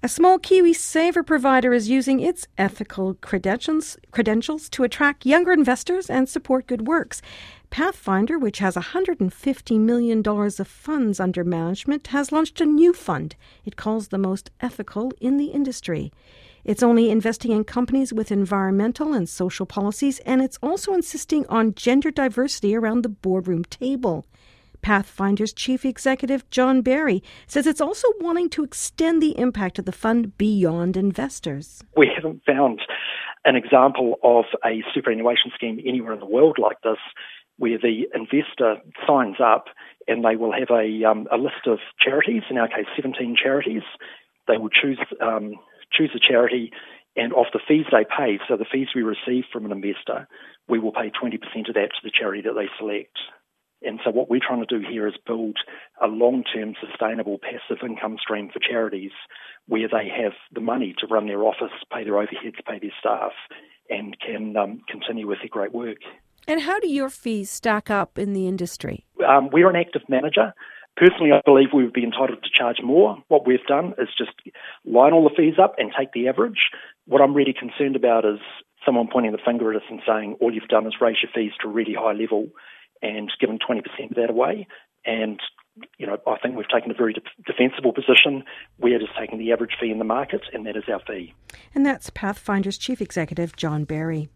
A small Kiwi saver provider is using its ethical credentials to attract younger investors and support good works. Pathfinder, which has $150 million of funds under management, has launched a new fund it calls the most ethical in the industry. It's only investing in companies with environmental and social policies, and it's also insisting on gender diversity around the boardroom table. Pathfinder's chief executive, John Barry, says it's also wanting to extend the impact of the fund beyond investors. We haven't found an example of a superannuation scheme anywhere in the world like this, where the investor signs up and they will have a list of charities, in our case 17 charities. They will choose a charity, and of the fees they pay, so the fees we receive from an investor, we will pay 20% of that to the charity that they select. And so what we're trying to do here is build a long-term sustainable passive income stream for charities where they have the money to run their office, pay their overheads, pay their staff, and can continue with their great work. And how do your fees stack up in the industry? We're an active manager. Personally, I believe we would be entitled to charge more. What we've done is just line all the fees up and take the average. What I'm really concerned about is someone pointing the finger at us and saying, all you've done is raise your fees to a really high level and given 20% of that away. And, I think we've taken a very defensible position. We're just taking the average fee in the market, and that is our fee. And that's Pathfinder's chief executive, John Barry.